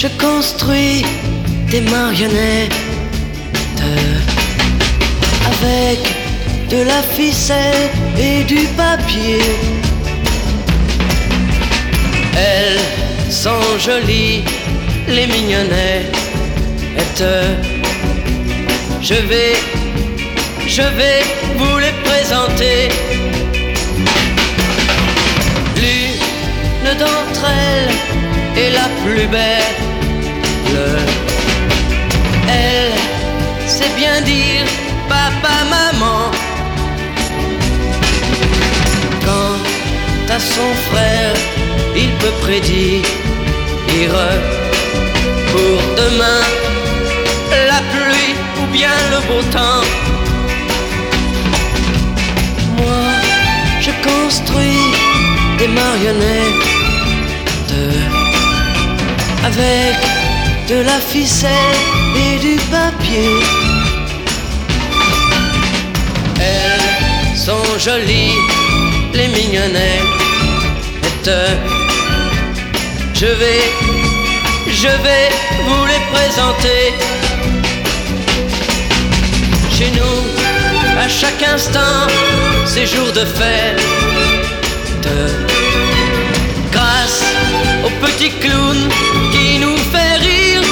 je construis des marionnettes avec de la ficelle et du papier. Elles sont jolies, les mignonnettes. Je vais vous les présenter. L'une d'entre elles est la plus belle. Elle sait bien dire papa, maman. Quant à son frère, il peut prédire pour demain la pluie ou bien le beau temps. Moi, je construis des marionnettes avec de la ficelle et du papier. Elles sont jolies, les mignonnettes. Je vais vous les présenter. Chez nous, à chaque instant, c'est jour de fête. Grâce au petit clown qui nous fait rire.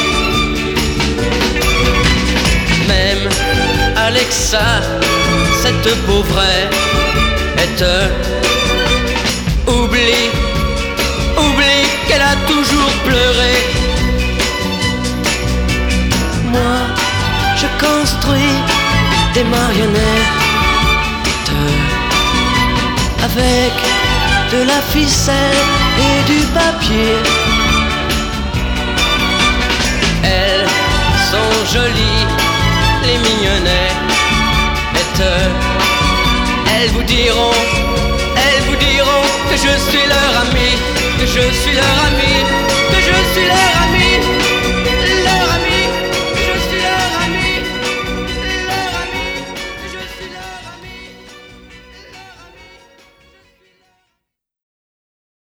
Même Alexa, cette pauvrette, oublie qu'elle a toujours pleuré. Moi, je construis des marionnettes avec de la ficelle et du papier. Elles sont jolies, les mignonnettes. Elles vous diront que je suis leur ami, que je suis leur ami, que je suis leur ami.